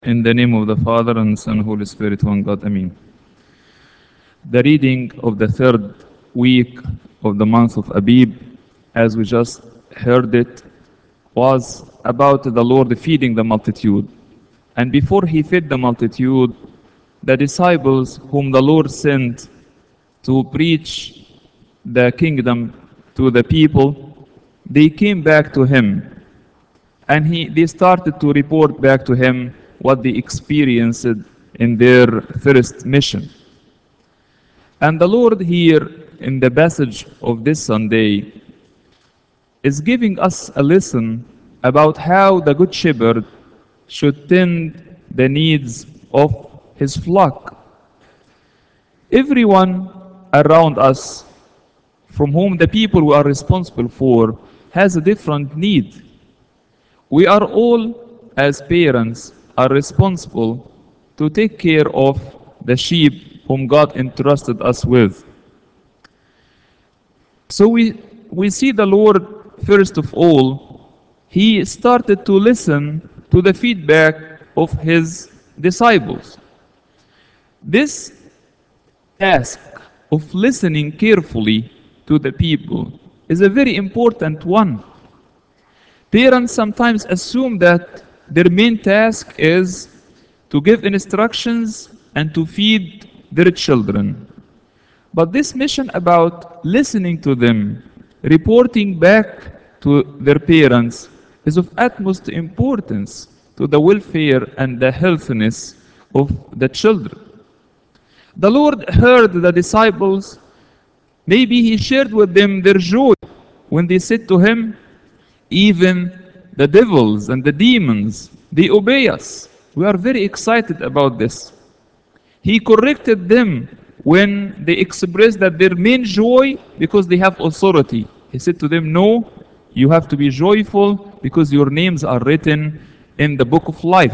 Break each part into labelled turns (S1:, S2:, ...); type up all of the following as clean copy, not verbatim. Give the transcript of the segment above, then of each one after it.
S1: In the name of the Father, and the Son, and Holy Spirit, one God, Amen. The reading of the third week of the month of Abib, as we just heard it, was about the Lord feeding the multitude. And before he fed the multitude, the disciples whom the Lord sent to preach the kingdom to the people, they came back to him and they started to report back to him what they experienced in their first mission. And the Lord here in the passage of this Sunday is giving us a lesson about how the Good Shepherd should tend the needs of his flock. Everyone around us, from whom the people we are responsible for, has a different need. We are all, as parents, are responsible to take care of the sheep whom God entrusted us with. So we see the Lord, first of all, he started to listen to the feedback of his disciples. This task of listening carefully to the people is a very important one. Parents sometimes assume that their main task is to give instructions and to feed their children. But this mission about listening to them, reporting back to their parents, is of utmost importance to the welfare and the healthiness of the children. The Lord heard the disciples. Maybe he shared with them their joy when they said to him, even the devils and the demons, they obey us. We are very excited about this. He corrected them when they expressed that their main joy because they have authority. He said to them, no, you have to be joyful because your names are written in the book of life.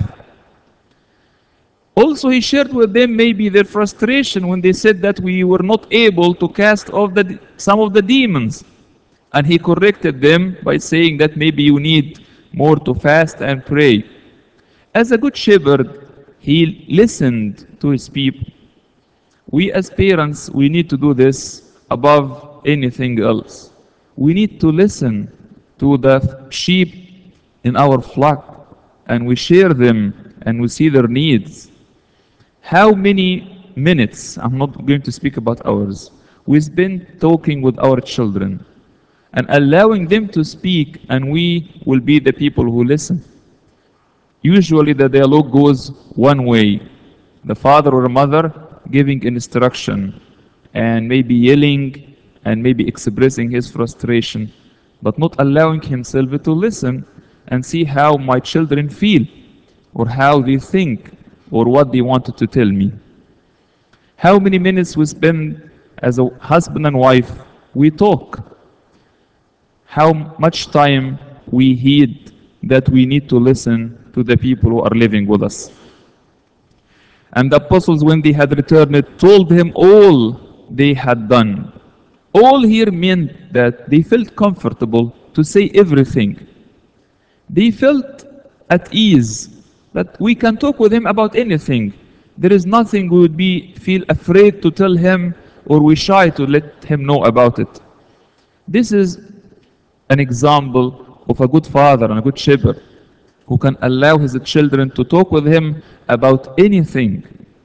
S1: Also, he shared with them maybe their frustration when they said that we were not able to cast off some of the demons. And he corrected them by saying that maybe you need more to fast and pray. As a good shepherd, he listened to his people. We as parents, we need to do this above anything else. We need to listen to the sheep in our flock and we share them and we see their needs. How many minutes, I'm not going to speak about hours, we spend talking with our children and allowing them to speak, and we will be the people who listen. Usually the dialogue goes one way. The father or mother giving instruction and maybe yelling and maybe expressing his frustration, but not allowing himself to listen and see how my children feel or how they think or what they wanted to tell me. How many minutes we spend as a husband and wife, we talk. How much time we heed that we need to listen to the people who are living with us. And the apostles, when they had returned, told him all they had done. All here meant that they felt comfortable to say everything. They felt at ease that we can talk with him about anything. There is nothing we would feel afraid to tell him or we shy to let him know about it. This is an example of a good father and a good shepherd who can allow his children to talk with him about anything,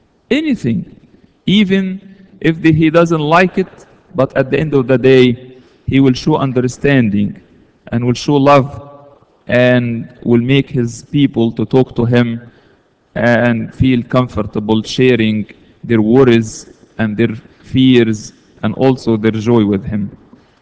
S1: even if he doesn't like it, but at the end of the day, he will show understanding and will show love and will make his people to talk to him and feel comfortable sharing their worries and their fears and also their joy with him.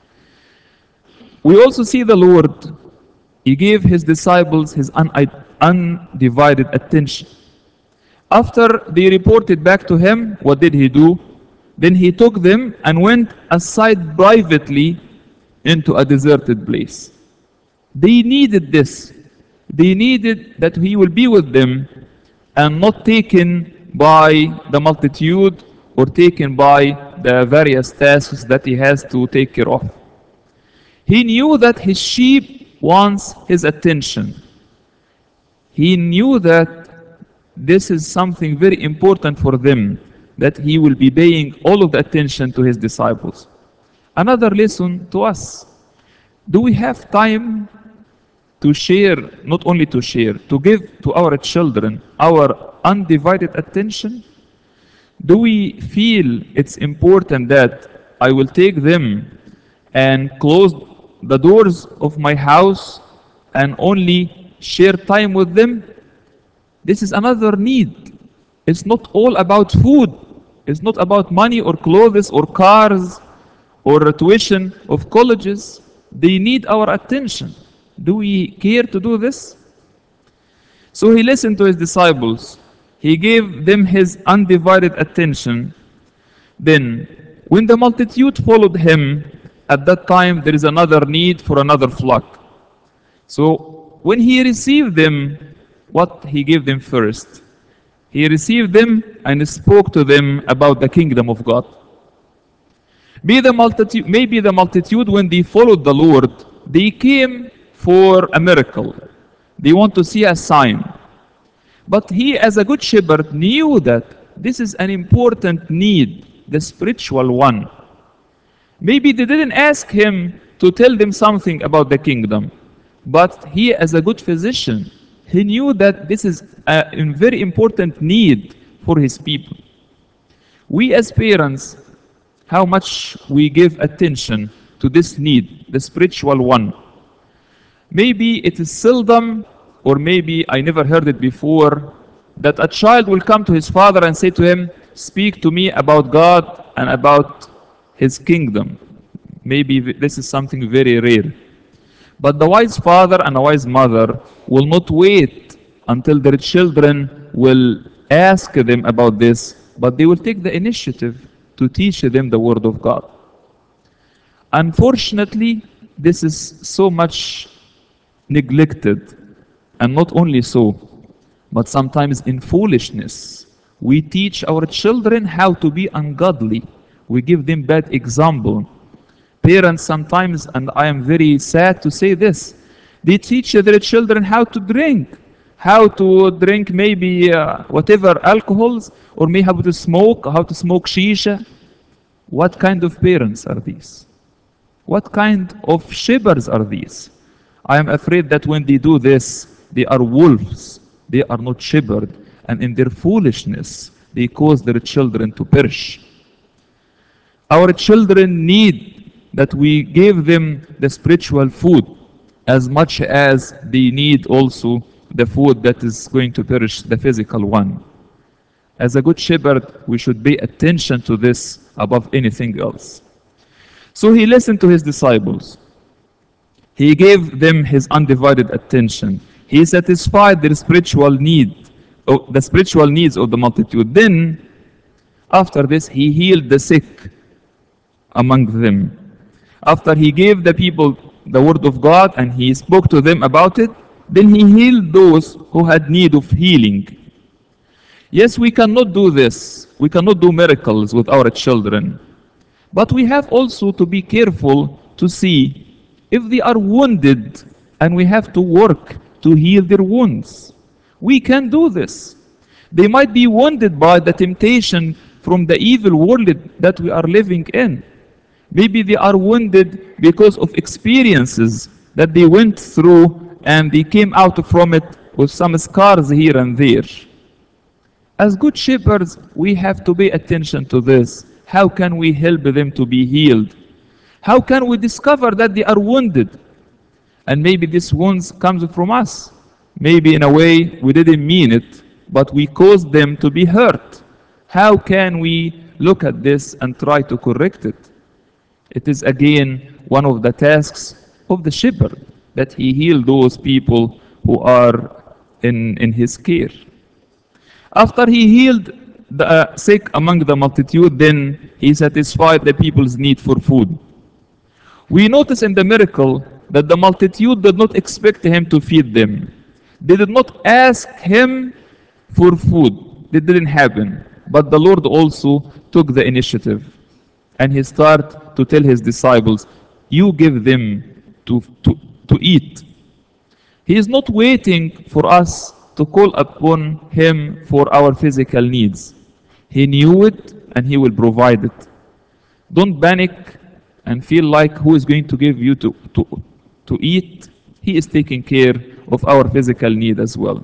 S1: We also see the Lord, he gave his disciples his undivided attention. After they reported back to him, what did he do? Then he took them and went aside privately into a deserted place. They needed this. They needed that he will be with them and not taken by the multitude or taken by the various tasks that he has to take care of. He knew that his sheep wants his attention. He knew that this is something very important for them, that he will be paying all of the attention to his disciples. Another lesson to us. Do we have time to share, not only to share, to give to our children our undivided attention? Do we feel it's important that I will take them and close the doors of my house and only share time with them? This is another need. It's not all about food. It's not about money or clothes or cars or tuition of colleges. They need our attention. Do we care to do this? So he listened to his disciples. He gave them his undivided attention. Then, when the multitude followed him, at that time there is another need for another flock. So, when he received them, what he gave them first? He received them and spoke to them about the kingdom of God. Maybe the multitude, when they followed the Lord, they came for a miracle. They want to see a sign. But he, as a good shepherd, knew that this is an important need, the spiritual one. Maybe they didn't ask him to tell them something about the kingdom, but he, as a good physician, he knew that this is a very important need for his people. We as parents, how much we give attention to this need, the spiritual one. Maybe it is seldom, or maybe I never heard it before, that a child will come to his father and say to him, "Speak to me about God and about his kingdom." Maybe this is something very rare. But the wise father and a wise mother will not wait until their children will ask them about this, but they will take the initiative to teach them the Word of God. Unfortunately, this is so much neglected, and not only so, but sometimes in foolishness. We teach our children how to be ungodly. We give them bad example. Parents sometimes, and I am very sad to say this, they teach their children how to drink maybe whatever alcohols, or maybe how to smoke shisha. What kind of parents are these? What kind of shepherds are these? I am afraid that when they do this, they are wolves. They are not shepherds. And in their foolishness, they cause their children to perish. Our children need that we give them the spiritual food as much as they need also the food that is going to perish, the physical one. As a good shepherd, we should pay attention to this above anything else. So he listened to his disciples. He gave them his undivided attention. He satisfied their spiritual need, the spiritual needs of the multitude. Then, after this, he healed the sick among them. After he gave the people the word of God and he spoke to them about it, then he healed those who had need of healing. Yes, we cannot do this. We cannot do miracles with our children. But we have also to be careful to see if they are wounded and we have to work to heal their wounds. We can do this. They might be wounded by the temptation from the evil world that we are living in. Maybe they are wounded because of experiences that they went through and they came out from it with some scars here and there. As good shepherds, we have to pay attention to this. How can we help them to be healed? How can we discover that they are wounded? And maybe this wounds comes from us. Maybe in a way we didn't mean it, but we caused them to be hurt. How can we look at this and try to correct it? It is again one of the tasks of the shepherd, that he heal those people who are in his care. After he healed the sick among the multitude, then he satisfied the people's need for food. We notice in the miracle that the multitude did not expect him to feed them. They did not ask him for food. It didn't happen. But the Lord also took the initiative. And he started to tell his disciples, you give them to eat. He is not waiting for us to call upon him for our physical needs. He knew it and he will provide it. Don't panic and feel like who is going to give you to eat. He is taking care of our physical need as well.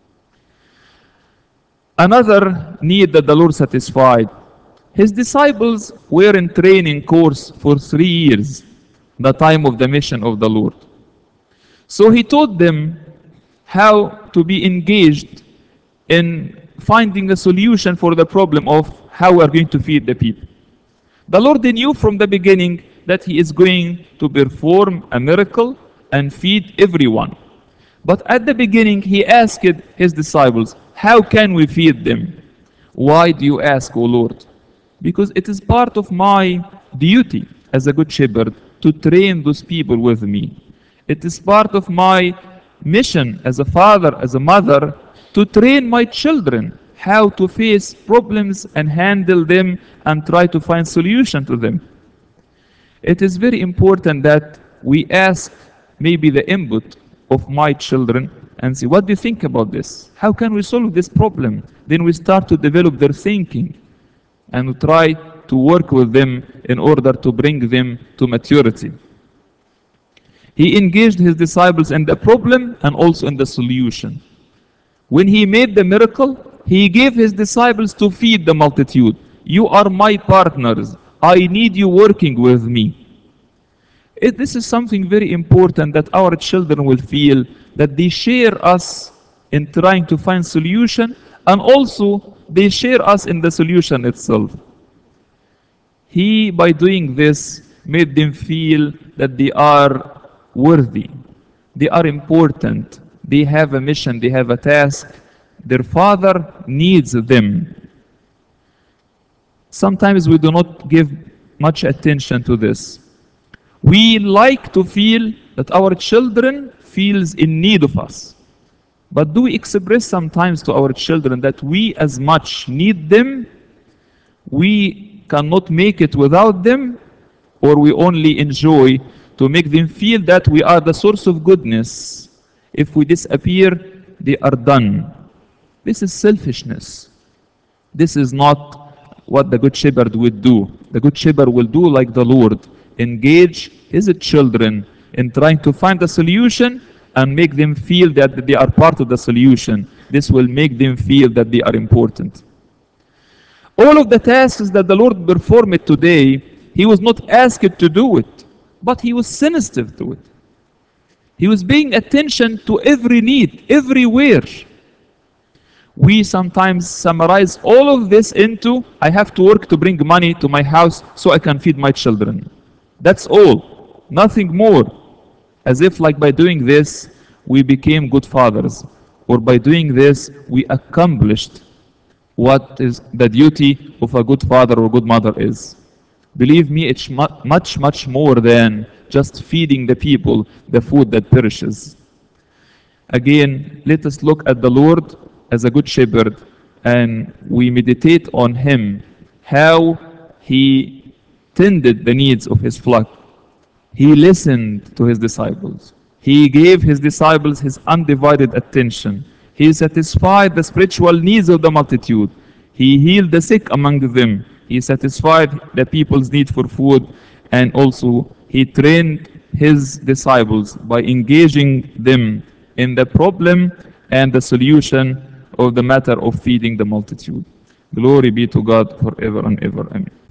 S1: Another need that the Lord satisfied. His disciples were in training course for 3 years, the time of the mission of the Lord. So he taught them how to be engaged in finding a solution for the problem of how we are going to feed the people. The Lord knew from the beginning that he is going to perform a miracle and feed everyone. But at the beginning, he asked his disciples, how can we feed them? Why do you ask, O Lord? Because it is part of my duty as a good shepherd to train those people with me. It is part of my mission as a father, as a mother, to train my children how to face problems and handle them and try to find solution to them. It is very important that we ask maybe the input of my children and say, what do you think about this? How can we solve this problem? Then we start to develop their thinking and we try to work with them in order to bring them to maturity. He engaged his disciples in the problem and also in the solution. When he made the miracle, he gave his disciples to feed the multitude. You are my partners. I need you working with me. This is something very important that our children will feel, that they share us in trying to find solution, and also they share us in the solution itself. He, by doing this, made them feel that they are worthy, they are important, they have a mission, they have a task. Their father needs them. Sometimes we do not give much attention to this. We like to feel that our children feels in need of us. But do we express sometimes to our children that we as much need them, we cannot make it without them, or we only enjoy to make them feel that we are the source of goodness? If we disappear, they are done. This is selfishness. This is not what the Good Shepherd would do. The Good Shepherd will do like the Lord, engage his children in trying to find a solution and make them feel that they are part of the solution. This will make them feel that they are important. All of the tasks that the Lord performed today, he was not asked to do it, but he was sensitive to it. He was paying attention to every need, everywhere. We sometimes summarize all of this into, I have to work to bring money to my house so I can feed my children. That's all, nothing more. As if like by doing this, we became good fathers. Or by doing this, we accomplished what is the duty of a good father or good mother is. Believe me, it's much, much more than just feeding the people the food that perishes. Again, let us look at the Lord as a good shepherd and we meditate on him, how he tended the needs of his flock. He listened to his disciples. He gave his disciples his undivided attention. He satisfied the spiritual needs of the multitude. He healed the sick among them. He satisfied the people's need for food, and also he trained his disciples by engaging them in the problem and the solution of the matter of feeding the multitude. Glory be to God forever and ever. Amen.